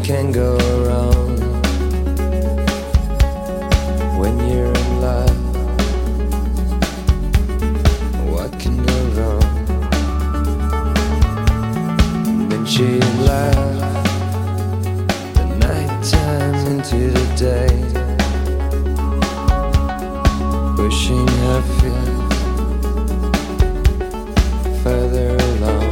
can go wrong when you're in love? What can go wrong? And then she laughed the night time into the day, pushing her feet further along.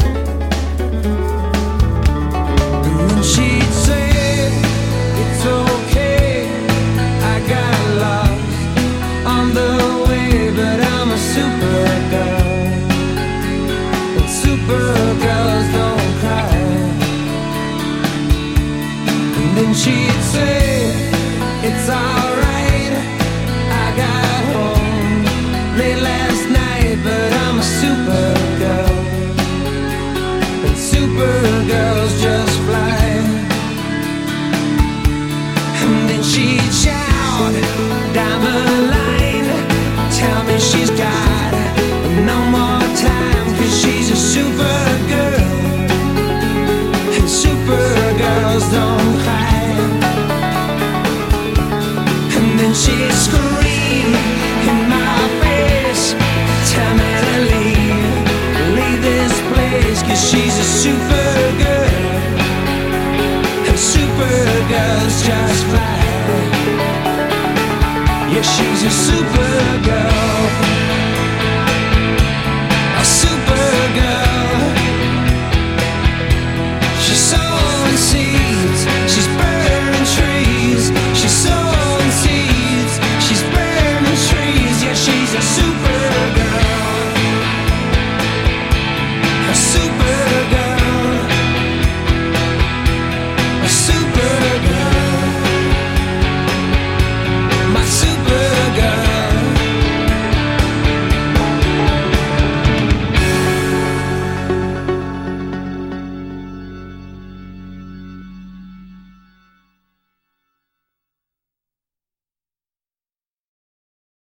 And then she'd say, it's okay, I got lost on the way, but I'm a super girl, and super girls don't cry. And then she'd say, it's alright, I got home late last night, but I'm a super girl, and super girls just fly. And then she'd shout down the line, tell me she's got no more time, 'cause she's a super girl, and super girls don't cry. And then she'd scream in my face, tell me to leave this place, 'cause she's a super girl, and super girls just fly. Yeah, she's a super